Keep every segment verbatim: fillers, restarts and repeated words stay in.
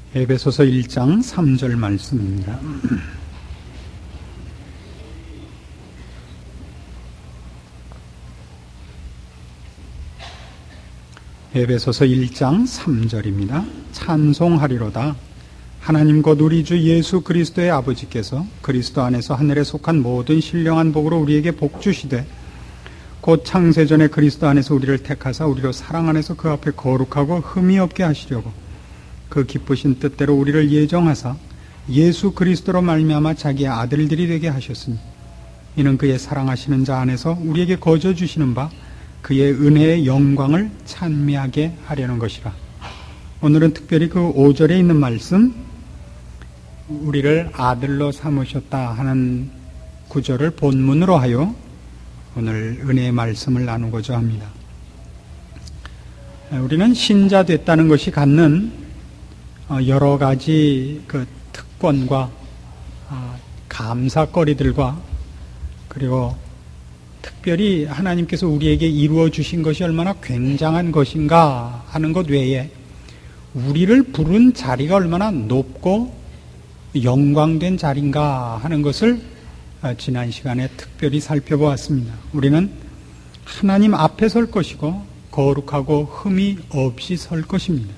에베소서 일 장 삼 절 말씀입니다. 에베소서 일 장 삼 절입니다. 찬송하리로다. 하나님 곧 우리 주 예수 그리스도의 아버지께서 그리스도 안에서 하늘에 속한 모든 신령한 복으로 우리에게 복 주시되 곧 창세전에 그리스도 안에서 우리를 택하사 우리로 사랑 안에서 그 앞에 거룩하고 흠이 없게 하시려고 그 기쁘신 뜻대로 우리를 예정하사 예수 그리스도로 말미암아 자기의 아들들이 되게 하셨으니 이는 그의 사랑하시는 자 안에서 우리에게 거저 주시는 바 그의 은혜의 영광을 찬미하게 하려는 것이라. 오늘은 특별히 그 오 절에 있는 말씀, 우리를 아들로 삼으셨다 하는 구절을 본문으로 하여 오늘 은혜의 말씀을 나누고자 합니다. 우리는 신자 됐다는 것이 갖는 여러 가지 그 특권과 감사거리들과 그리고 특별히 하나님께서 우리에게 이루어 주신 것이 얼마나 굉장한 것인가 하는 것 외에 우리를 부른 자리가 얼마나 높고 영광된 자리인가 하는 것을 지난 시간에 특별히 살펴보았습니다. 우리는 하나님 앞에 설 것이고 거룩하고 흠이 없이 설 것입니다.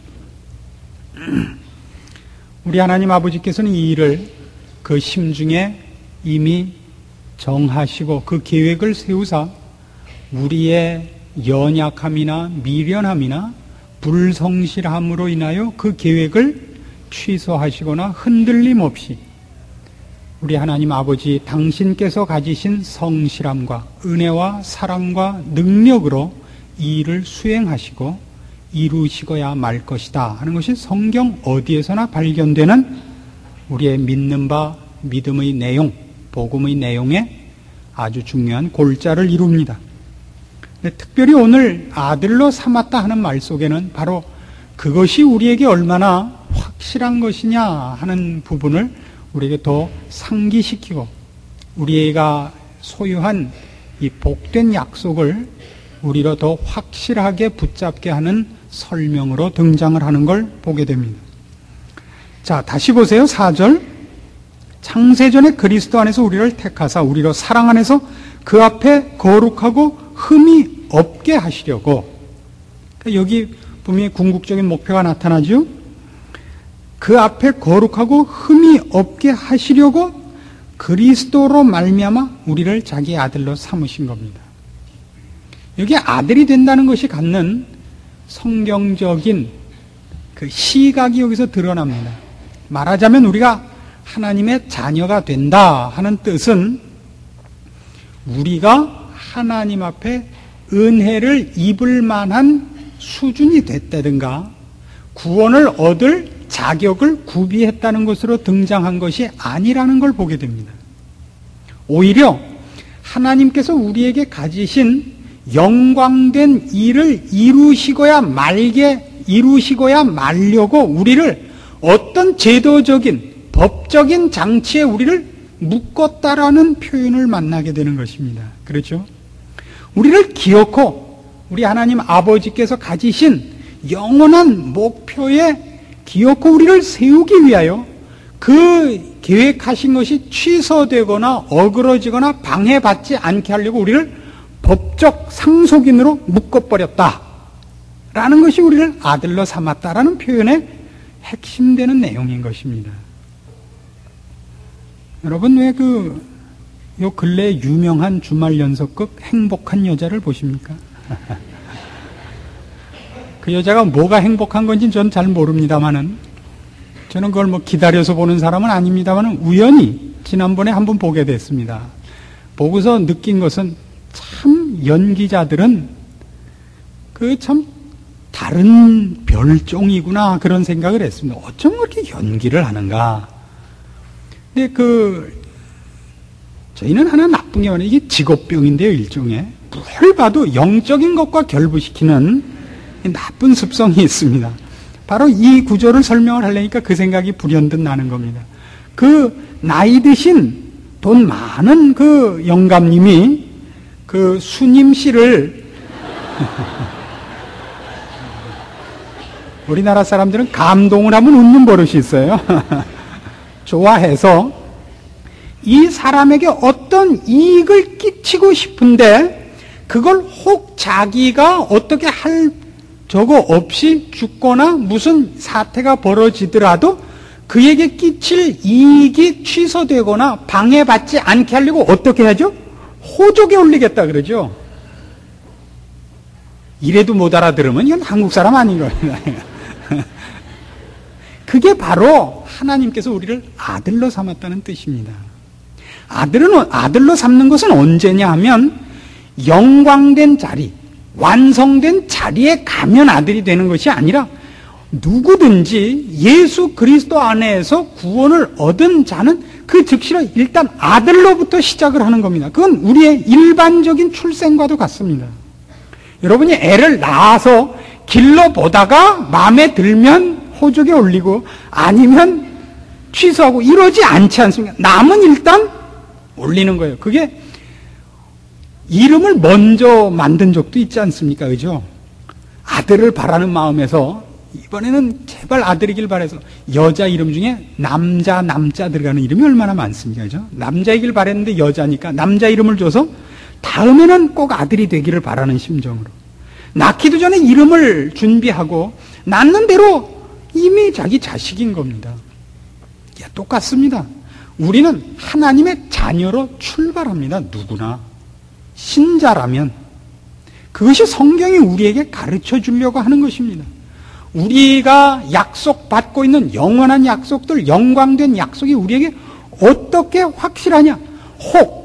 우리 하나님 아버지께서는 이 일을 그 심중에 이미 정하시고 그 계획을 세우사 우리의 연약함이나 미련함이나 불성실함으로 인하여 그 계획을 취소하시거나 흔들림 없이 우리 하나님 아버지 당신께서 가지신 성실함과 은혜와 사랑과 능력으로 이 일을 수행하시고 이루시고야 말 것이다 하는 것이 성경 어디에서나 발견되는 우리의 믿는 바 믿음의 내용, 복음의 내용에 아주 중요한 골자를 이룹니다. 특별히 오늘 아들로 삼았다 하는 말 속에는 바로 그것이 우리에게 얼마나 확실한 것이냐 하는 부분을 우리에게 더 상기시키고 우리가 소유한 이 복된 약속을 우리로 더 확실하게 붙잡게 하는 설명으로 등장을 하는 걸 보게 됩니다. 자, 다시 보세요. 사 절. 창세전에 그리스도 안에서 우리를 택하사 우리로 사랑 안에서 그 앞에 거룩하고 흠이 없게 하시려고. 그러니까 여기 분명히 궁극적인 목표가 나타나죠. 그 앞에 거룩하고 흠이 없게 하시려고 그리스도로 말미암아 우리를 자기 아들로 삼으신 겁니다. 여기 아들이 된다는 것이 갖는 성경적인 그 시각이 여기서 드러납니다. 말하자면 우리가 하나님의 자녀가 된다 하는 뜻은 우리가 하나님 앞에 은혜를 입을 만한 수준이 됐다든가 구원을 얻을 자격을 구비했다는 것으로 등장한 것이 아니라는 걸 보게 됩니다. 오히려 하나님께서 우리에게 가지신 영광된 일을 이루시고야 말게 이루시고야 말려고 우리를 어떤 제도적인 법적인 장치에 우리를 묶었다라는 표현을 만나게 되는 것입니다. 그렇죠? 우리를 기어코 우리 하나님 아버지께서 가지신 영원한 목표에 기어코 우리를 세우기 위하여 그 계획하신 것이 취소되거나 어그러지거나 방해받지 않게 하려고 우리를 법적 상속인으로 묶어버렸다 라는 것이 우리를 아들로 삼았다라는 표현의 핵심되는 내용인 것입니다. 여러분 왜 그 요 근래 유명한 주말 연속극 행복한 여자를 보십니까? 그 여자가 뭐가 행복한 건지는 저는 잘 모릅니다만은 저는 그걸 뭐 기다려서 보는 사람은 아닙니다만은 우연히 지난번에 한번 보게 됐습니다. 보고서 느낀 것은 참 연기자들은 그 참 다른 별종이구나 그런 생각을 했습니다. 어쩜 그렇게 연기를 하는가. 근데 그 저희는 하나 나쁜 게 뭐냐 이게 직업병인데요. 일종의 뭘 봐도 영적인 것과 결부시키는 나쁜 습성이 있습니다. 바로 이 구조를 설명을 하려니까 그 생각이 불현듯 나는 겁니다. 그 나이 드신 돈 많은 그 영감님이 그 수님 씨를 우리나라 사람들은 감동을 하면 웃는 버릇이 있어요. 좋아해서 이 사람에게 어떤 이익을 끼치고 싶은데 그걸 혹 자기가 어떻게 할 저거 없이 죽거나 무슨 사태가 벌어지더라도 그에게 끼칠 이익이 취소되거나 방해받지 않게 하려고 어떻게 하죠? 호족에 올리겠다 그러죠. 이래도 못 알아들으면 이건 한국 사람 아닌 거예요. 그게 바로 하나님께서 우리를 아들로 삼았다는 뜻입니다. 아들은, 아들로 삼는 것은 언제냐 하면 영광된 자리, 완성된 자리에 가면 아들이 되는 것이 아니라 누구든지 예수 그리스도 안에서 구원을 얻은 자는 그 즉시로 일단 아들로부터 시작을 하는 겁니다. 그건 우리의 일반적인 출생과도 같습니다. 여러분이 애를 낳아서 길러보다가 마음에 들면 호적에 올리고 아니면 취소하고 이러지 않지 않습니까? 남은 일단 올리는 거예요. 그게 이름을 먼저 만든 적도 있지 않습니까? 그죠? 아들을 바라는 마음에서 이번에는 제발 아들이길 바라서 여자 이름 중에 남자, 남자 들어가는 이름이 얼마나 많습니까? 그죠? 남자이길 바랬는데 여자니까 남자 이름을 줘서 다음에는 꼭 아들이 되기를 바라는 심정으로 낳기도 전에 이름을 준비하고 낳는 대로 이미 자기 자식인 겁니다. 야, 똑같습니다. 우리는 하나님의 자녀로 출발합니다. 누구나. 신자라면 그것이 성경이 우리에게 가르쳐 주려고 하는 것입니다. 우리가 약속받고 있는 영원한 약속들, 영광된 약속이 우리에게 어떻게 확실하냐? 혹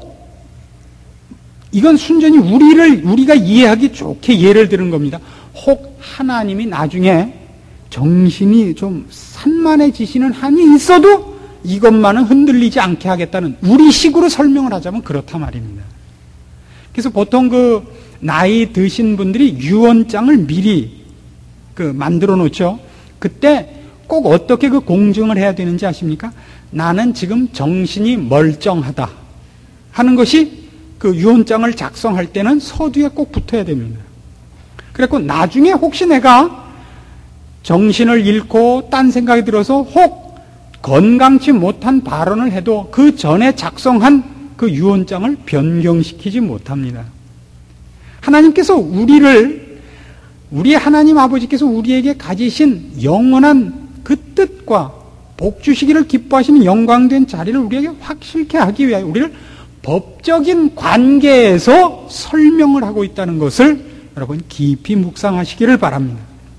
이건 순전히 우리를 우리가 이해하기 좋게 예를 드는 겁니다. 혹 하나님이 나중에 정신이 좀 산만해지시는 한이 있어도 이것만은 흔들리지 않게 하겠다는 우리식으로 설명을 하자면 그렇다 말입니다. 그래서 보통 그 나이 드신 분들이 유언장을 미리 그 만들어 놓죠. 그때 꼭 어떻게 그 공증을 해야 되는지 아십니까? 나는 지금 정신이 멀쩡하다 하는 것이 그 유언장을 작성할 때는 서두에 꼭 붙어야 됩니다. 그래갖고 나중에 혹시 내가 정신을 잃고 딴 생각이 들어서 혹 건강치 못한 발언을 해도 그 전에 작성한 그 유언장을 변경시키지 못합니다. 하나님께서 우리를, 우리 하나님 아버지께서 우리에게 가지신 영원한 그 뜻과 복 주시기를 기뻐하시는 영광된 자리를 우리에게 확실케 하기 위하여 우리를 법적인 관계에서 설명을 하고 있다는 것을 여러분 깊이 묵상하시기를 바랍니다.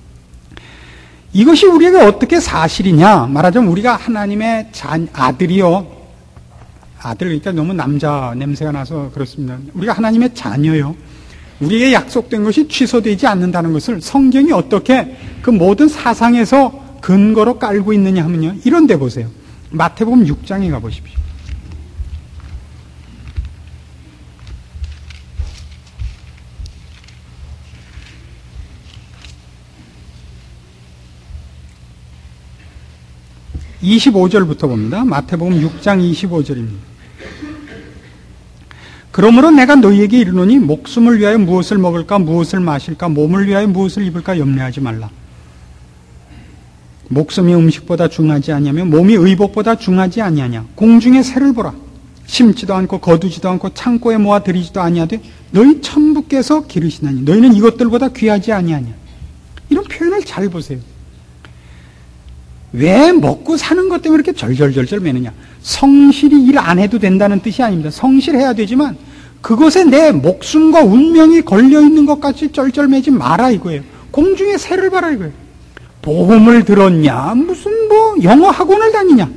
이것이 우리에게 어떻게 사실이냐? 말하자면 우리가 하나님의 자, 아들이요. 아들, 그러니까 너무 남자 냄새가 나서 그렇습니다. 우리가 하나님의 자녀요. 우리에게 약속된 것이 취소되지 않는다는 것을 성경이 어떻게 그 모든 사상에서 근거로 깔고 있느냐 하면요. 이런 데 보세요. 마태복음 육 장에 가보십시오. 이십오 절부터 봅니다. 마태복음 육 장 이십오 절입니다. 그러므로 내가 너희에게 이르노니 목숨을 위하여 무엇을 먹을까 무엇을 마실까 몸을 위하여 무엇을 입을까 염려하지 말라. 목숨이 음식보다 중하지 아니하며 몸이 의복보다 중하지 아니하냐. 공중의 새를 보라. 심지도 않고 거두지도 않고 창고에 모아 들이지도 아니하되 너희 천부께서 기르시나니 너희는 이것들보다 귀하지 아니하냐. 이런 표현을 잘 보세요. 왜 먹고 사는 것 때문에 이렇게 절절절절 매느냐? 성실히 일 안 해도 된다는 뜻이 아닙니다. 성실해야 되지만 그것에 내 목숨과 운명이 걸려있는 것 같이 쩔쩔매지 마라 이거예요. 공중에 새를 봐라 이거예요. 보험을 들었냐? 무슨 뭐 영어 학원을 다니냐?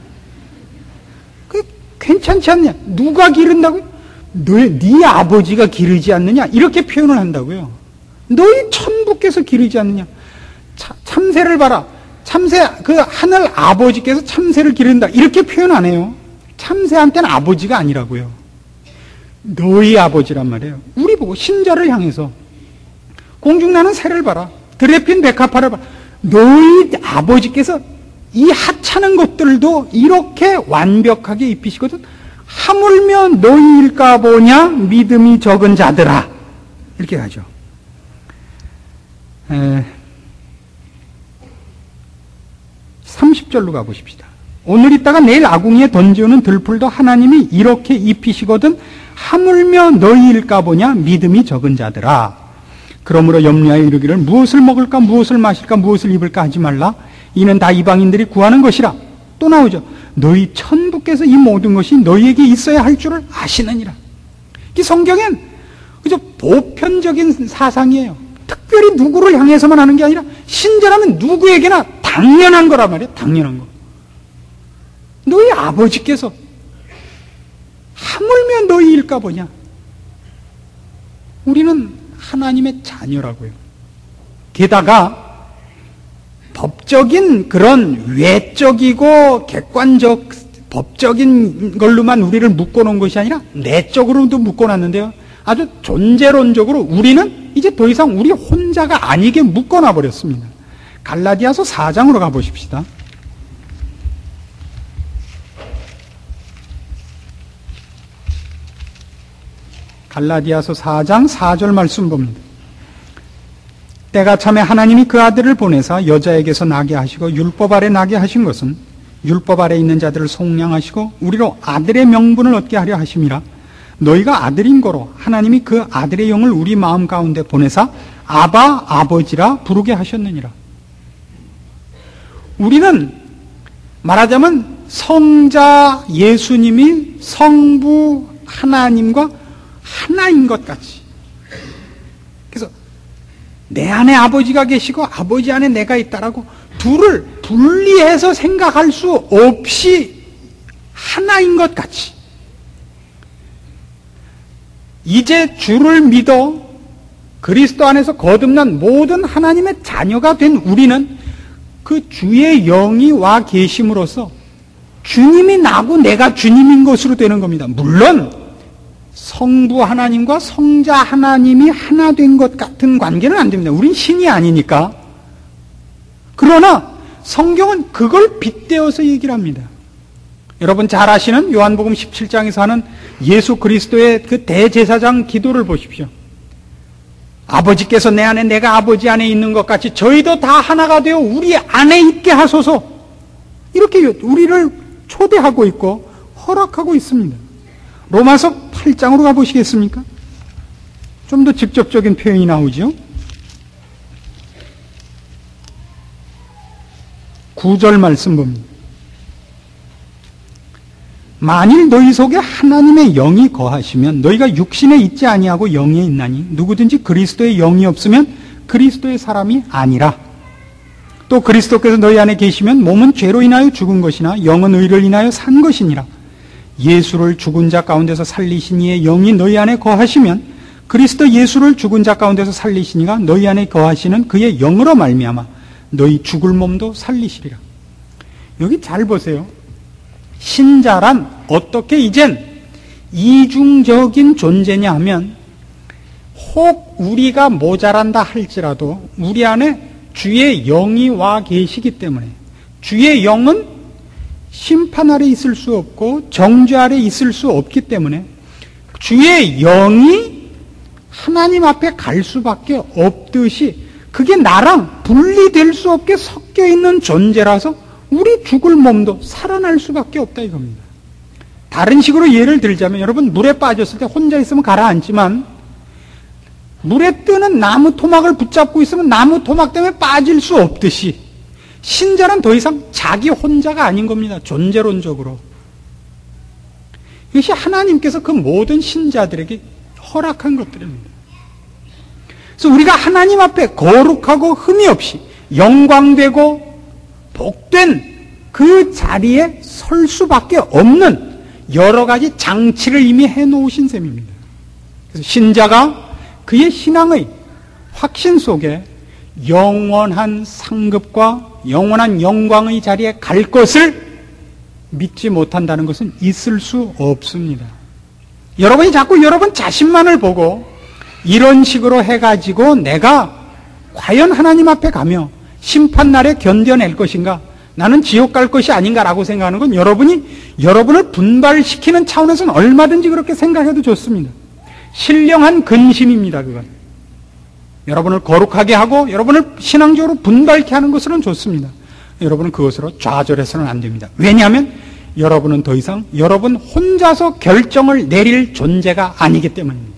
그 괜찮지 않냐? 누가 기른다고요? 너희, 네 아버지가 기르지 않느냐? 이렇게 표현을 한다고요. 너희 천부께서 기르지 않느냐? 차, 참새를 봐라. 참새, 그 하늘 아버지께서 참새를 기른다. 이렇게 표현 안 해요. 참새한테는 아버지가 아니라고요. 너희 아버지란 말이에요. 우리 보고 신자를 향해서 공중 나는 새를 봐라. 들에 핀 백합화를 봐라. 너희 아버지께서 이 하찮은 것들도 이렇게 완벽하게 입히시거든. 하물며 너희일까 보냐 믿음이 적은 자들아. 이렇게 하죠. 에... 절로 가보십시다. 오늘 있다가 내일 아궁이에 던지오는 들풀도 하나님이 이렇게 입히시거든 하물며 너희일까 보냐 믿음이 적은 자들아. 그러므로 염려하여 이르기를 무엇을 먹을까 무엇을 마실까 무엇을 입을까 하지 말라. 이는 다 이방인들이 구하는 것이라. 또 나오죠. 너희 천부께서 이 모든 것이 너희에게 있어야 할 줄을 아시느니라. 이 성경엔 그저 보편적인 사상이에요. 특별히 누구를 향해서만 하는 게 아니라 신자라면 누구에게나 당연한 거란 말이에요. 당연한 거. 너희 아버지께서 하물며 너희일까 보냐. 우리는 하나님의 자녀라고요. 게다가 법적인 그런 외적이고 객관적 법적인 걸로만 우리를 묶어놓은 것이 아니라 내적으로도 묶어놨는데요. 아주 존재론적으로 우리는 이제 더 이상 우리 혼자가 아니게 묶어놔 버렸습니다. 갈라디아서 사 장으로 가보십시다. 갈라디아서 사 장 사 절 말씀 봅니다. 때가 참에 하나님이 그 아들을 보내사 여자에게서 나게 하시고 율법 아래 나게 하신 것은 율법 아래 있는 자들을 속량하시고 우리로 아들의 명분을 얻게 하려 하심이라. 너희가 아들인 거로 하나님이 그 아들의 영을 우리 마음 가운데 보내사 아바 아버지라 부르게 하셨느니라. 우리는 말하자면 성자 예수님이 성부 하나님과 하나인 것 같이, 그래서 내 안에 아버지가 계시고 아버지 안에 내가 있다라고 둘을 분리해서 생각할 수 없이 하나인 것 같이, 이제 주를 믿어 그리스도 안에서 거듭난 모든 하나님의 자녀가 된 우리는 그 주의 영이 와 계심으로써 주님이 나고 내가 주님인 것으로 되는 겁니다. 물론 성부 하나님과 성자 하나님이 하나 된 것 같은 관계는 안 됩니다. 우린 신이 아니니까. 그러나 성경은 그걸 빗대어서 얘기를 합니다. 여러분 잘 아시는 요한복음 십칠 장에서 하는 예수 그리스도의 그 대제사장 기도를 보십시오. 아버지께서 내 안에 내가 아버지 안에 있는 것 같이 저희도 다 하나가 되어 우리 안에 있게 하소서. 이렇게 우리를 초대하고 있고 허락하고 있습니다. 로마서 팔 장으로 가보시겠습니까? 좀 더 직접적인 표현이 나오죠. 구 절 말씀 봅니다. 만일 너희 속에 하나님의 영이 거하시면 너희가 육신에 있지 아니하고 영에 있나니 누구든지 그리스도의 영이 없으면 그리스도의 사람이 아니라. 또 그리스도께서 너희 안에 계시면 몸은 죄로 인하여 죽은 것이나 영은 의를 인하여 산 것이니라. 예수를 죽은 자 가운데서 살리신 이의 영이 너희 안에 거하시면 그리스도 예수를 죽은 자 가운데서 살리시니가 너희 안에 거하시는 그의 영으로 말미암아 너희 죽을 몸도 살리시리라. 여기 잘 보세요. 신자란 어떻게 이젠 이중적인 존재냐 하면, 혹 우리가 모자란다 할지라도 우리 안에 주의 영이 와 계시기 때문에, 주의 영은 심판 아래 있을 수 없고 정죄 아래 있을 수 없기 때문에 주의 영이 하나님 앞에 갈 수밖에 없듯이 그게 나랑 분리될 수 없게 섞여 있는 존재라서 우리 죽을 몸도 살아날 수밖에 없다 이겁니다. 다른 식으로 예를 들자면, 여러분 물에 빠졌을 때 혼자 있으면 가라앉지만 물에 뜨는 나무 토막을 붙잡고 있으면 나무 토막 때문에 빠질 수 없듯이 신자는 더 이상 자기 혼자가 아닌 겁니다. 존재론적으로. 이것이 하나님께서 그 모든 신자들에게 허락한 것들입니다. 그래서 우리가 하나님 앞에 거룩하고 흠이 없이 영광되고 복된 그 자리에 설 수밖에 없는 여러 가지 장치를 이미 해놓으신 셈입니다. 그래서 신자가 그의 신앙의 확신 속에 영원한 상급과 영원한 영광의 자리에 갈 것을 믿지 못한다는 것은 있을 수 없습니다. 여러분이 자꾸 여러분 자신만을 보고 이런 식으로 해가지고 내가 과연 하나님 앞에 가며 심판날에 견뎌낼 것인가, 나는 지옥 갈 것이 아닌가라고 생각하는 건 여러분이 여러분을 분발시키는 차원에서는 얼마든지 그렇게 생각해도 좋습니다. 신령한 근심입니다. 그건 여러분을 거룩하게 하고 여러분을 신앙적으로 분발케 하는 것으로는 좋습니다. 여러분은 그것으로 좌절해서는 안 됩니다. 왜냐하면 여러분은 더 이상 여러분 혼자서 결정을 내릴 존재가 아니기 때문입니다.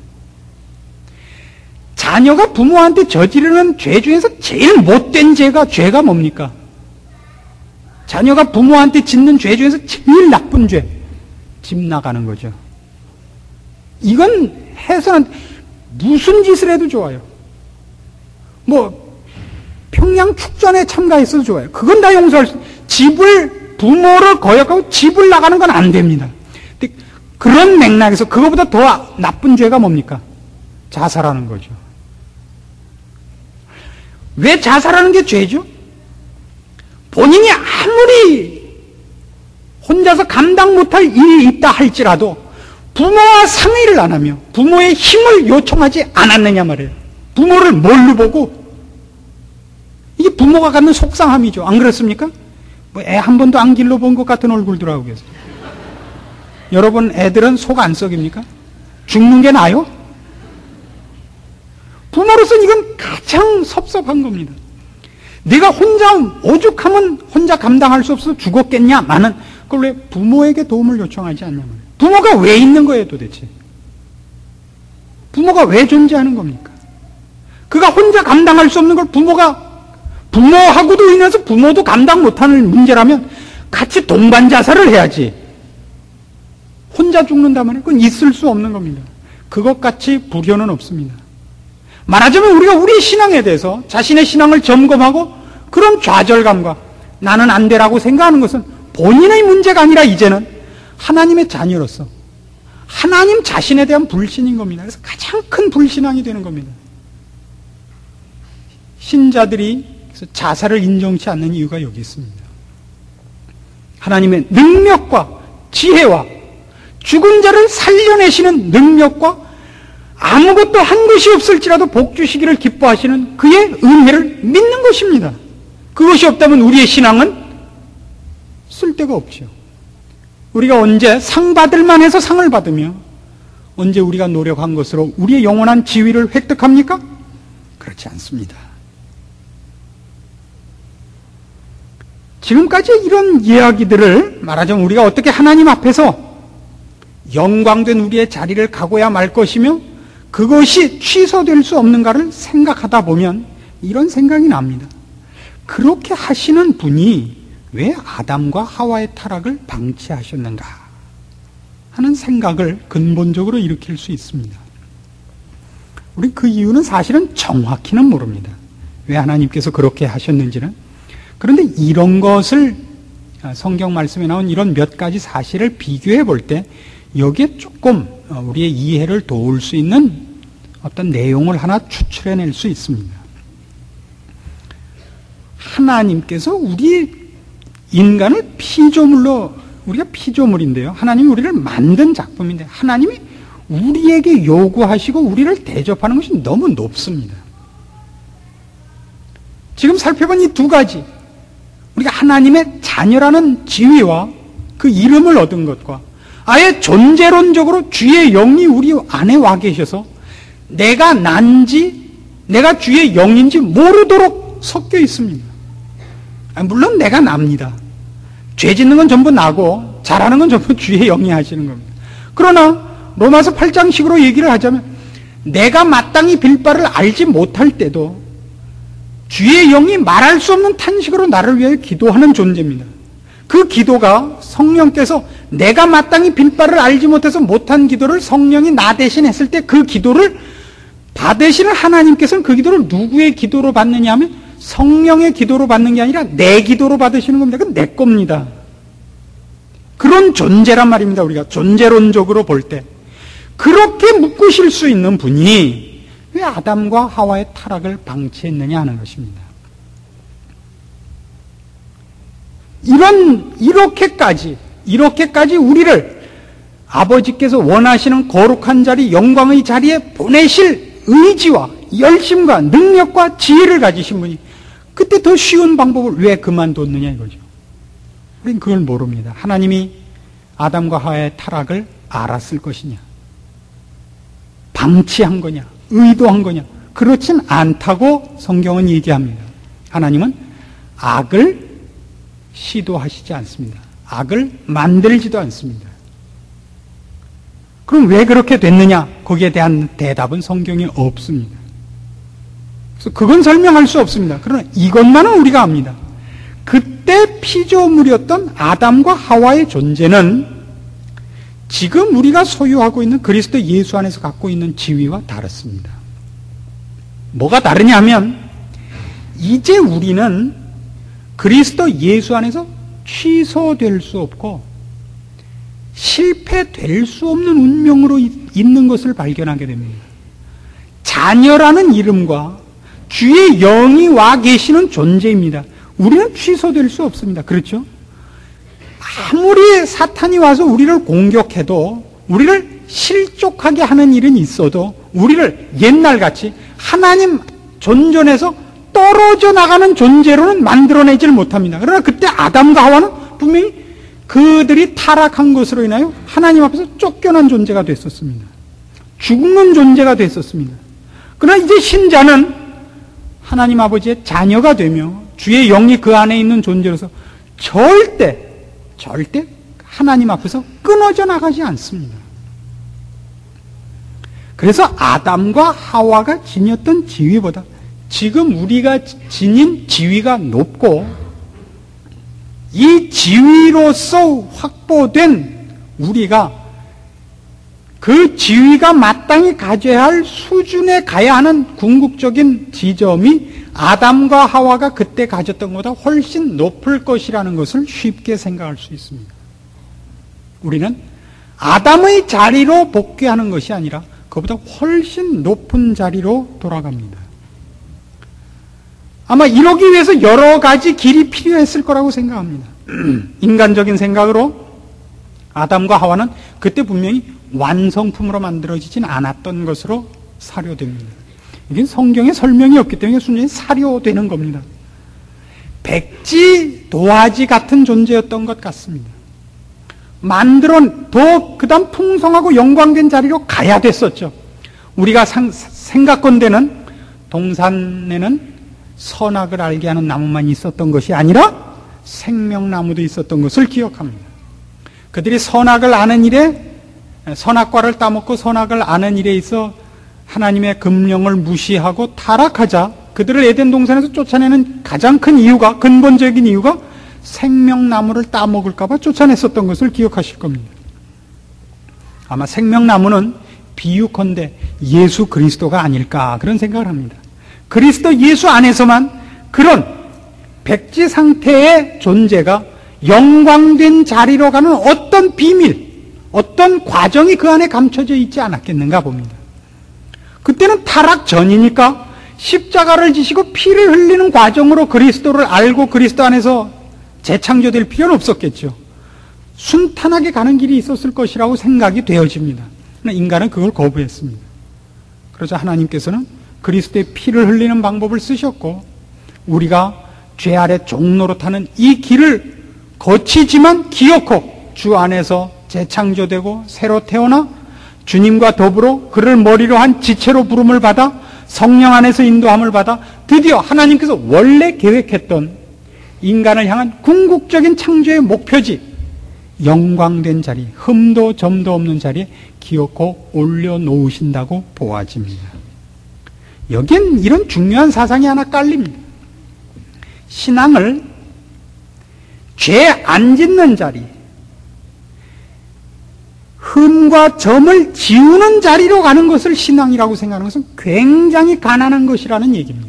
자녀가 부모한테 저지르는 죄 중에서 제일 못된 죄가 죄가 뭡니까? 자녀가 부모한테 짓는 죄 중에서 제일 나쁜 죄, 집 나가는 거죠. 이건 해서는 무슨 짓을 해도 좋아요. 뭐 평양 축전에 참가했어도 좋아요. 그건 다 용서할 수. 집을 부모를 거역하고 집을 나가는 건 안 됩니다. 근데 그런 맥락에서 그거보다 더 나쁜 죄가 뭡니까? 자살하는 거죠. 왜 자살하는 게 죄죠? 본인이 아무리 혼자서 감당 못할 일이 있다 할지라도 부모와 상의를 안 하며 부모의 힘을 요청하지 않았느냐 말이에요. 부모를 뭘로 보고? 이게 부모가 갖는 속상함이죠. 안 그렇습니까? 뭐 애 한 번도 안 길러본 것 같은 얼굴들 하고 계세요. 여러분 애들은 속 안 썩입니까? 죽는 게 나아요? 부모로서는 이건 가장 섭섭한 겁니다. 내가 혼자 오죽하면 혼자 감당할 수 없어서 죽었겠냐? 나는 그걸 왜 부모에게 도움을 요청하지 않냐 말이에요. 부모가 왜 있는 거예요 도대체? 부모가 왜 존재하는 겁니까? 그가 혼자 감당할 수 없는 걸 부모가 부모하고도 인해서 부모도 감당 못하는 문제라면 같이 동반 자살을 해야지. 혼자 죽는다면 그건 있을 수 없는 겁니다. 그것같이 불효는 없습니다. 말하자면 우리가 우리 신앙에 대해서 자신의 신앙을 점검하고 그런 좌절감과 나는 안 되라고 생각하는 것은 본인의 문제가 아니라 이제는 하나님의 자녀로서 하나님 자신에 대한 불신인 겁니다. 그래서 가장 큰 불신앙이 되는 겁니다. 신자들이 자살을 인정치 않는 이유가 여기 있습니다. 하나님의 능력과 지혜와 죽은 자를 살려내시는 능력과 아무것도 한 것이 없을지라도 복 주시기를 기뻐하시는 그의 은혜를 믿는 것입니다. 그것이 없다면 우리의 신앙은 쓸데가 없죠. 우리가 언제 상 받을 만해서 상을 받으며 언제 우리가 노력한 것으로 우리의 영원한 지위를 획득합니까? 그렇지 않습니다. 지금까지 이런 이야기들을 말하자면 우리가 어떻게 하나님 앞에서 영광된 우리의 자리를 가고야 말 것이며 그것이 취소될 수 없는가를 생각하다 보면 이런 생각이 납니다. 그렇게 하시는 분이 왜 아담과 하와의 타락을 방치하셨는가 하는 생각을 근본적으로 일으킬 수 있습니다. 우리 그 이유는 사실은 정확히는 모릅니다. 왜 하나님께서 그렇게 하셨는지는. 그런데 이런 것을 성경 말씀에 나온 이런 몇 가지 사실을 비교해 볼 때 여기에 조금 우리의 이해를 도울 수 있는 어떤 내용을 하나 추출해낼 수 있습니다. 하나님께서 우리 인간을 피조물로, 우리가 피조물인데요. 하나님이 우리를 만든 작품인데 하나님이 우리에게 요구하시고 우리를 대접하는 것이 너무 높습니다. 지금 살펴본 이 두 가지, 우리가 하나님의 자녀라는 지위와 그 이름을 얻은 것과 아예 존재론적으로 주의 영이 우리 안에 와 계셔서 내가 난지 내가 주의 영인지 모르도록 섞여 있습니다. 물론 내가 납니다. 죄 짓는 건 전부 나고 잘하는 건 전부 주의 영이 하시는 겁니다. 그러나 로마서 팔 장식으로 얘기를 하자면 내가 마땅히 빌 바를 알지 못할 때도 주의 영이 말할 수 없는 탄식으로 나를 위하여 기도하는 존재입니다. 그 기도가 성령께서 내가 마땅히 빌 바를 알지 못해서 못한 기도를 성령이 나 대신 했을 때 그 기도를 받으시는 하나님께서는 그 기도를 누구의 기도로 받느냐 하면 성령의 기도로 받는 게 아니라 내 기도로 받으시는 겁니다. 그건 내 겁니다. 그런 존재란 말입니다. 우리가 존재론적으로 볼 때 그렇게 묶으실 수 있는 분이 왜 아담과 하와의 타락을 방치했느냐 하는 것입니다. 이런 이렇게까지 이렇게까지 우리를 아버지께서 원하시는 거룩한 자리, 영광의 자리에 보내실 의지와 열심과 능력과 지혜를 가지신 분이 그때 더 쉬운 방법을 왜 그만뒀느냐 이거죠. 우리는 그걸 모릅니다. 하나님이 아담과 하와의 타락을 알았을 것이냐, 방치한 거냐, 의도한 거냐, 그렇진 않다고 성경은 얘기합니다. 하나님은 악을 시도하시지 않습니다. 악을 만들지도 않습니다. 그럼 왜 그렇게 됐느냐? 거기에 대한 대답은 성경에 없습니다. 그래서 그건 설명할 수 없습니다. 그러나 이것만은 우리가 압니다. 그때 피조물이었던 아담과 하와의 존재는 지금 우리가 소유하고 있는 그리스도 예수 안에서 갖고 있는 지위와 다릅니다. 뭐가 다르냐 하면 이제 우리는 그리스도 예수 안에서 취소될 수 없고 실패될 수 없는 운명으로 있는 것을 발견하게 됩니다. 자녀라는 이름과 주의 영이 와 계시는 존재입니다. 우리는 취소될 수 없습니다. 그렇죠? 아무리 사탄이 와서 우리를 공격해도 우리를 실족하게 하는 일은 있어도 우리를 옛날같이 하나님 존전에서 떨어져 나가는 존재로는 만들어내질 못합니다. 그러나 그때 아담과 하와는 분명히 그들이 타락한 것으로 인하여 하나님 앞에서 쫓겨난 존재가 됐었습니다. 죽는 존재가 됐었습니다. 그러나 이제 신자는 하나님 아버지의 자녀가 되며 주의 영이 그 안에 있는 존재로서 절대 절대 하나님 앞에서 끊어져 나가지 않습니다. 그래서 아담과 하와가 지녔던 지위보다 지금 우리가 지닌 지위가 높고 이 지위로서 확보된 우리가 그 지위가 마땅히 가져야 할 수준에 가야 하는 궁극적인 지점이 아담과 하와가 그때 가졌던 것보다 훨씬 높을 것이라는 것을 쉽게 생각할 수 있습니다. 우리는 아담의 자리로 복귀하는 것이 아니라 그보다 훨씬 높은 자리로 돌아갑니다. 아마 이러기 위해서 여러 가지 길이 필요했을 거라고 생각합니다. 인간적인 생각으로 아담과 하와는 그때 분명히 완성품으로 만들어지진 않았던 것으로 사료됩니다. 이게 성경에 설명이 없기 때문에 순전히 사료되는 겁니다. 백지, 도화지 같은 존재였던 것 같습니다. 만들어 더 그다음 풍성하고 영광된 자리로 가야 됐었죠. 우리가 상, 생각건대는 동산에는 선악을 알게 하는 나무만 있었던 것이 아니라 생명나무도 있었던 것을 기억합니다. 그들이 선악을 아는 일에 선악과를 따먹고 선악을 아는 일에 있어 하나님의 금령을 무시하고 타락하자 그들을 에덴 동산에서 쫓아내는 가장 큰 이유가, 근본적인 이유가 생명나무를 따먹을까 봐 쫓아냈었던 것을 기억하실 겁니다. 아마 생명나무는 비유컨대 예수 그리스도가 아닐까 그런 생각을 합니다. 그리스도 예수 안에서만 그런 백지 상태의 존재가 영광된 자리로 가는 어떤 비밀, 어떤 과정이 그 안에 감춰져 있지 않았겠는가 봅니다. 그때는 타락 전이니까 십자가를 지시고 피를 흘리는 과정으로 그리스도를 알고 그리스도 안에서 재창조될 필요는 없었겠죠. 순탄하게 가는 길이 있었을 것이라고 생각이 되어집니다. 그러나 인간은 그걸 거부했습니다. 그래서 하나님께서는 그리스도의 피를 흘리는 방법을 쓰셨고 우리가 죄 아래 종노릇하는 이 길을 거치지만 기어코 주 안에서 재창조되고 새로 태어나 주님과 더불어 그를 머리로 한 지체로 부름을 받아 성령 안에서 인도함을 받아 드디어 하나님께서 원래 계획했던 인간을 향한 궁극적인 창조의 목표지 영광된 자리, 흠도 점도 없는 자리에 기어코 올려놓으신다고 보아집니다. 여긴 이런 중요한 사상이 하나 깔립니다. 신앙을 죄 안 짓는 자리, 흠과 점을 지우는 자리로 가는 것을 신앙이라고 생각하는 것은 굉장히 가난한 것이라는 얘기입니다.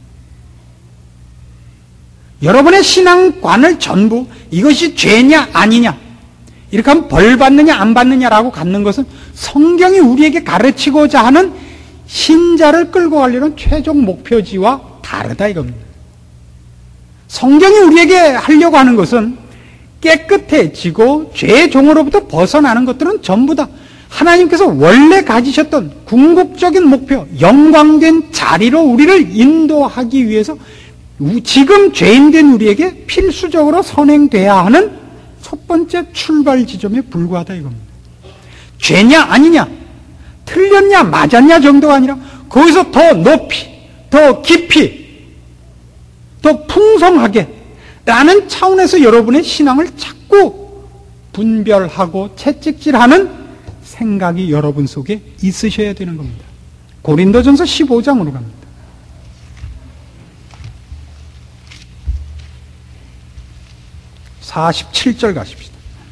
여러분의 신앙관을 전부 이것이 죄냐 아니냐 이렇게 하면 벌 받느냐 안 받느냐라고 갖는 것은 성경이 우리에게 가르치고자 하는 신자를 끌고 가려는 최종 목표지와 다르다 이겁니다. 성경이 우리에게 하려고 하는 것은 깨끗해지고 죄의 종으로부터 벗어나는 것들은 전부 다 하나님께서 원래 가지셨던 궁극적인 목표, 영광된 자리로 우리를 인도하기 위해서 지금 죄인된 우리에게 필수적으로 선행돼야 하는 첫 번째 출발 지점에 불과하다 이겁니다. 죄냐 아니냐, 틀렸냐 맞았냐 정도가 아니라 거기서 더 높이, 더 깊이, 더 풍성하게 라는 차원에서 여러분의 신앙을 자꾸 분별하고 채찍질하는 생각이 여러분 속에 있으셔야 되는 겁니다. 고린도전서 십오 장으로 갑니다. 사십칠 절 가십시다.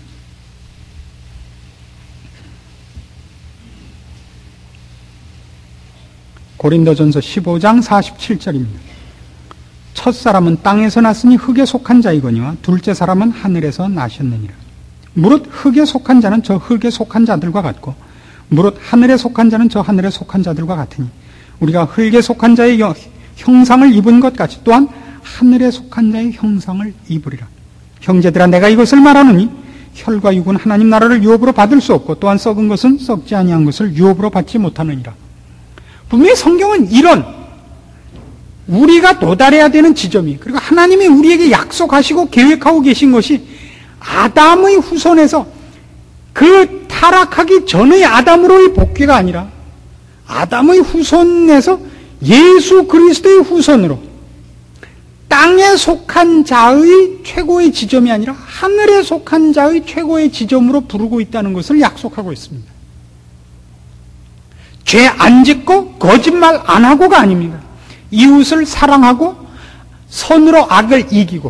고린도전서 십오 장 사십칠 절입니다. 첫 사람은 땅에서 났으니 흙에 속한 자이거니와 둘째 사람은 하늘에서 나셨느니라. 무릇 흙에 속한 자는 저 흙에 속한 자들과 같고 무릇 하늘에 속한 자는 저 하늘에 속한 자들과 같으니 우리가 흙에 속한 자의 형상을 입은 것 같이 또한 하늘에 속한 자의 형상을 입으리라. 형제들아, 내가 이것을 말하노니 혈과 육은 하나님 나라를 유업으로 받을 수 없고 또한 썩은 것은 썩지 아니한 것을 유업으로 받지 못하느니라. 분명히 성경은 이런 우리가 도달해야 되는 지점이, 그리고 하나님이 우리에게 약속하시고 계획하고 계신 것이 아담의 후손에서 그 타락하기 전의 아담으로의 복귀가 아니라 아담의 후손에서 예수 그리스도의 후손으로 땅에 속한 자의 최고의 지점이 아니라 하늘에 속한 자의 최고의 지점으로 부르고 있다는 것을 약속하고 있습니다. 죄 안 짓고 거짓말 안 하고가 아닙니다. 이웃을 사랑하고 선으로 악을 이기고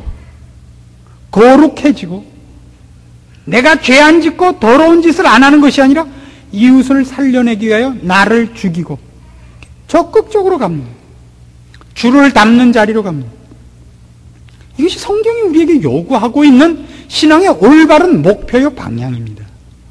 거룩해지고 내가 죄 안 짓고 더러운 짓을 안 하는 것이 아니라 이웃을 살려내기 위하여 나를 죽이고 적극적으로 갑니다. 줄을 담는 자리로 갑니다. 이것이 성경이 우리에게 요구하고 있는 신앙의 올바른 목표요 방향입니다.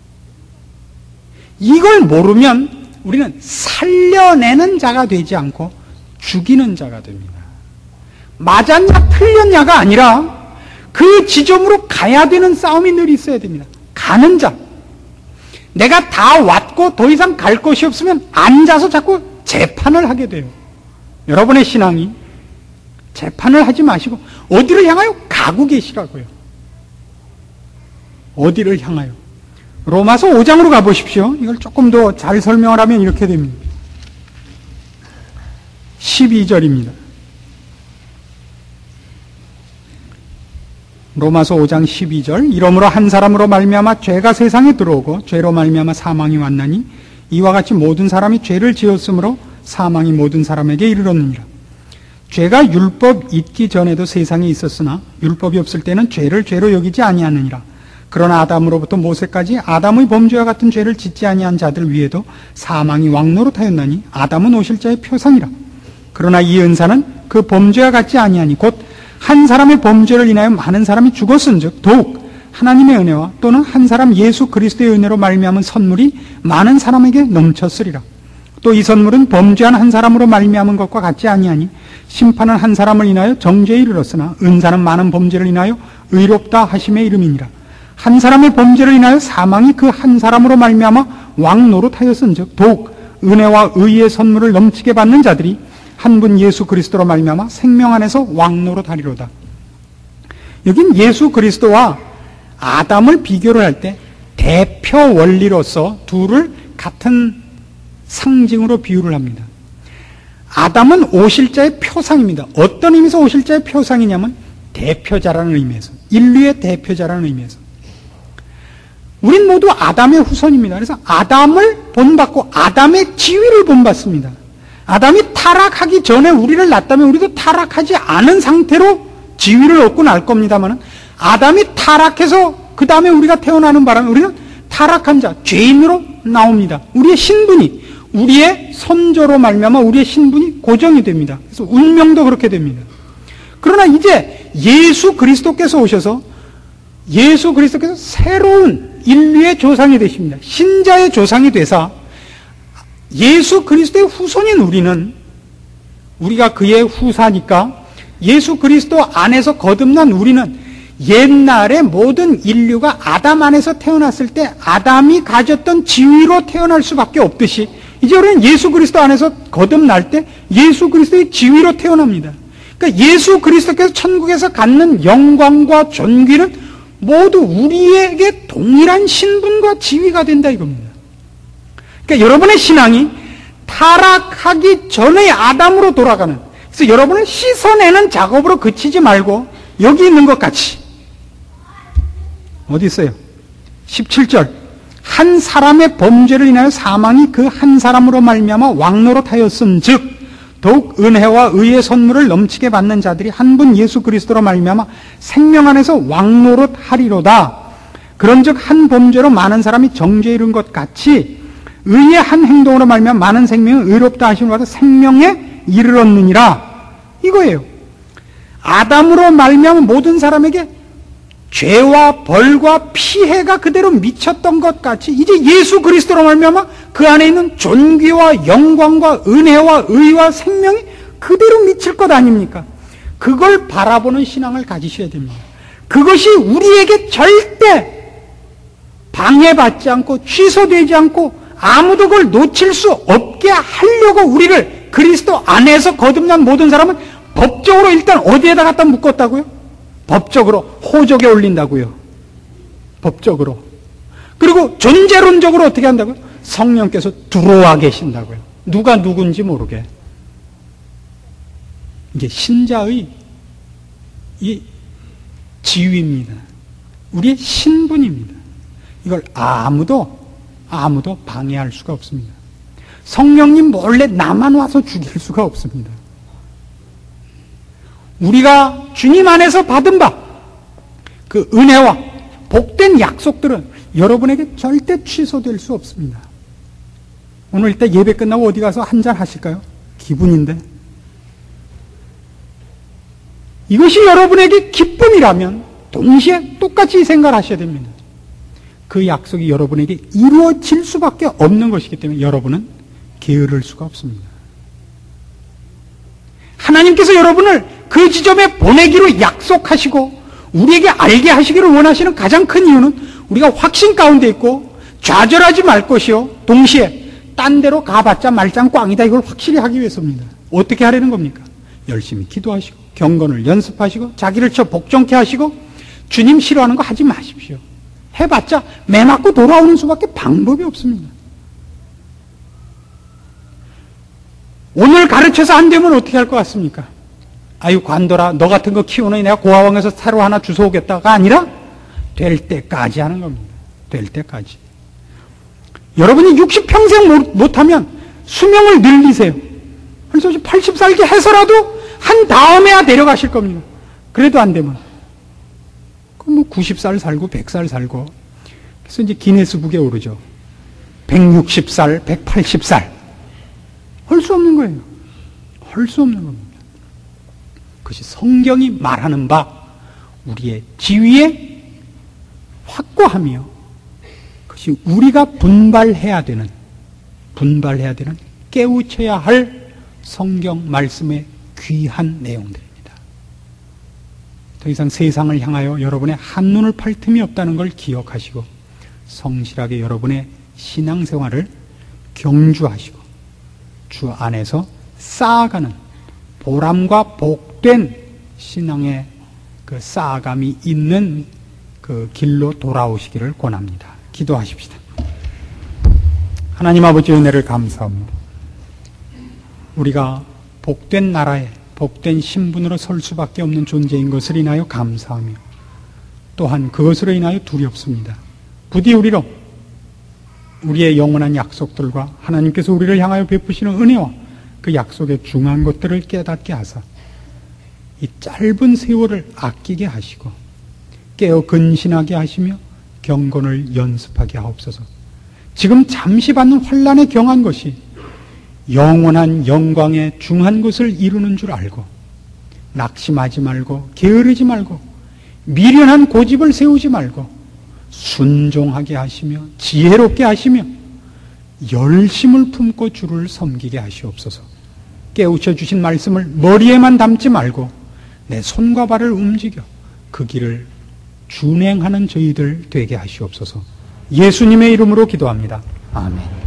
이걸 모르면 우리는 살려내는 자가 되지 않고 죽이는 자가 됩니다. 맞았냐 틀렸냐가 아니라 그 지점으로 가야 되는 싸움이 늘 있어야 됩니다. 가는 자. 내가 다 왔고 더 이상 갈 곳이 없으면 앉아서 자꾸 재판을 하게 돼요. 여러분의 신앙이 재판을 하지 마시고 어디를 향하여 가고 계시라고요. 어디를 향하여. 로마서 오 장으로 가보십시오. 이걸 조금 더 잘 설명을 하면 이렇게 됩니다. 십이 절입니다. 로마서 오 장 십이 절. 이러므로 한 사람으로 말미암아 죄가 세상에 들어오고 죄로 말미암아 사망이 왔나니 이와 같이 모든 사람이 죄를 지었으므로 사망이 모든 사람에게 이르렀느니라. 죄가 율법 있기 전에도 세상에 있었으나 율법이 없을 때는 죄를 죄로 여기지 아니하느니라. 그러나 아담으로부터 모세까지 아담의 범죄와 같은 죄를 짓지 아니한 자들 위에도 사망이 왕노릇하였나니 아담은 오실 자의 표상이라. 그러나 이 은사는 그 범죄와 같지 아니하니 곧 한 사람의 범죄를 인하여 많은 사람이 죽었은즉 더욱 하나님의 은혜와 또는 한 사람 예수 그리스도의 은혜로 말미암은 선물이 많은 사람에게 넘쳤으리라. 또 이 선물은 범죄한 한 사람으로 말미암은 것과 같지 아니하니 심판은 한 사람을 인하여 정죄에 이르렀으나 은사는 많은 범죄를 인하여 의롭다 하심의 이름이니라. 한 사람의 범죄를 인하여 사망이 그 한 사람으로 말미암아 왕노릇하였은즉 더욱 은혜와 의의 선물을 넘치게 받는 자들이 한 분 예수 그리스도로 말미암아 생명 안에서 왕노릇하리로다. 여긴 예수 그리스도와 아담을 비교를 할 때 대표 원리로서 둘을 같은 상징으로 비유를 합니다. 아담은 오실 자의 표상입니다. 어떤 의미에서 오실 자의 표상이냐면 대표자라는 의미에서, 인류의 대표자라는 의미에서. 우린 모두 아담의 후손입니다. 그래서 아담을 본받고 아담의 지위를 본받습니다. 아담이 타락하기 전에 우리를 낳았다면 우리도 타락하지 않은 상태로 지위를 얻고 날 겁니다만 아담이 타락해서 그 다음에 우리가 태어나는 바람에 우리는 타락한 자, 죄인으로 나옵니다. 우리의 신분이, 우리의 선조로 말미암아 우리의 신분이 고정이 됩니다. 그래서 운명도 그렇게 됩니다. 그러나 이제 예수 그리스도께서 오셔서 예수 그리스도께서 새로운 인류의 조상이 되십니다. 신자의 조상이 되사 예수 그리스도의 후손인 우리는, 우리가 그의 후사니까 예수 그리스도 안에서 거듭난 우리는 옛날에 모든 인류가 아담 안에서 태어났을 때 아담이 가졌던 지위로 태어날 수밖에 없듯이 이제 우리는 예수 그리스도 안에서 거듭날 때 예수 그리스도의 지위로 태어납니다. 그러니까 예수 그리스도께서 천국에서 갖는 영광과 존귀는 모두 우리에게 동일한 신분과 지위가 된다 이겁니다. 그러니까 여러분의 신앙이 타락하기 전의 아담으로 돌아가는, 그래서 여러분을 씻어내는 작업으로 그치지 말고 여기 있는 것 같이. 어디 있어요? 십칠 절. 한 사람의 범죄를 인하여 사망이 그 한 사람으로 말미암아 왕노릇하였음즉 더욱 은혜와 의의 선물을 넘치게 받는 자들이 한 분 예수 그리스도로 말미암아 생명 안에서 왕노릇하리로다. 그런즉 한 범죄로 많은 사람이 정죄에 이른 것 같이 의의 한 행동으로 말미암아 많은 생명이 의롭다 하심을 받아 생명에 이르렀느니라. 이거예요. 아담으로 말미암아 모든 사람에게 죄와 벌과 피해가 그대로 미쳤던 것 같이 이제 예수 그리스도로 말미암아 그 안에 있는 존귀와 영광과 은혜와 의와 생명이 그대로 미칠 것 아닙니까? 그걸 바라보는 신앙을 가지셔야 됩니다. 그것이 우리에게 절대 방해받지 않고 취소되지 않고 아무도 그걸 놓칠 수 없게 하려고 우리를 그리스도 안에서 거듭난 모든 사람은 법적으로 일단 어디에다 갖다 묶었다고요? 법적으로 호적에 올린다고요. 법적으로. 그리고 존재론적으로 어떻게 한다고요? 성령께서 들어와 계신다고요. 누가 누군지 모르게. 이게 신자의 이 지위입니다. 우리의 신분입니다. 이걸 아무도 아무도 방해할 수가 없습니다. 성령님 몰래 나만 와서 죽일 수가 없습니다. 우리가 주님 안에서 받은 바, 그 은혜와 복된 약속들은 여러분에게 절대 취소될 수 없습니다. 오늘 이따 예배 끝나고 어디 가서 한잔 하실까요? 기분인데. 이것이 여러분에게 기쁨이라면 동시에 똑같이 생각을 하셔야 됩니다. 그 약속이 여러분에게 이루어질 수밖에 없는 것이기 때문에 여러분은 게으를 수가 없습니다. 하나님께서 여러분을 그 지점에 보내기로 약속하시고 우리에게 알게 하시기를 원하시는 가장 큰 이유는 우리가 확신 가운데 있고 좌절하지 말 것이요 동시에 딴 데로 가봤자 말짱 꽝이다 이걸 확실히 하기 위해서입니다. 어떻게 하려는 겁니까? 열심히 기도하시고 경건을 연습하시고 자기를 쳐 복종케 하시고 주님 싫어하는 거 하지 마십시오. 해봤자 매 맞고 돌아오는 수밖에 방법이 없습니다. 오늘 가르쳐서 안 되면 어떻게 할 것 같습니까? 아유 관둬라, 너 같은 거 키우는 내가 고아원에서 새로 하나 주워오겠다가 아니라 될 때까지 하는 겁니다. 될 때까지. 여러분이 육십 평생 못하면 수명을 늘리세요. 그래서 팔십 살게 해서라도 한 다음에야 데려가실 겁니다. 그래도 안 되면 그럼 뭐 구십 살 살고 백 살 살고 그래서 이제 기네스북에 오르죠. 백육십 살, 백팔십 살 할 수 없는 거예요. 할 수 없는 겁니다. 그것이 성경이 말하는 바 우리의 지위에 확고하며 그것이 우리가 분발해야 되는 분발해야 되는 깨우쳐야 할 성경 말씀의 귀한 내용들입니다. 더 이상 세상을 향하여 여러분의 한눈을 팔 틈이 없다는 걸 기억하시고 성실하게 여러분의 신앙생활을 경주하시고 주 안에서 쌓아가는 보람과 복된 신앙의 그 쌓아감이 있는 그 길로 돌아오시기를 권합니다. 기도하십시다. 하나님 아버지 은혜를 감사합니다. 우리가 복된 나라에 복된 신분으로 설 수밖에 없는 존재인 것을 인하여 감사하며 또한 그것으로 인하여 두렵습니다. 부디 우리로 우리의 영원한 약속들과 하나님께서 우리를 향하여 베푸시는 은혜와 그 약속의 중요한 것들을 깨닫게 하사 이 짧은 세월을 아끼게 하시고 깨어 근신하게 하시며 경건을 연습하게 하옵소서. 지금 잠시 받는 환난에 경한 것이 영원한 영광의 중한 것을 이루는 줄 알고 낙심하지 말고 게으르지 말고 미련한 고집을 세우지 말고 순종하게 하시며 지혜롭게 하시며 열심을 품고 주를 섬기게 하시옵소서. 깨우쳐 주신 말씀을 머리에만 담지 말고 내 손과 발을 움직여 그 길을 준행하는 저희들 되게 하시옵소서. 예수님의 이름으로 기도합니다. 아멘.